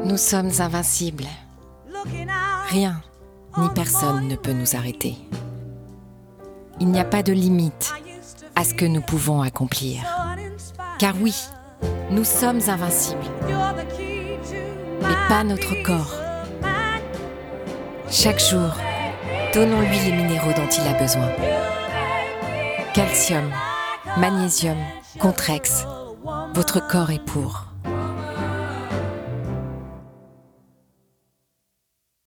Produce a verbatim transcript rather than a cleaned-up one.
Nous sommes invincibles. Rien ni personne ne peut nous arrêter. Il n'y a pas de limite à ce que nous pouvons accomplir. Car oui, nous sommes invincibles, mais pas notre corps. Chaque jour, donnons-lui les minéraux dont il a besoin. Calcium, magnésium, Contrex, votre corps est pour.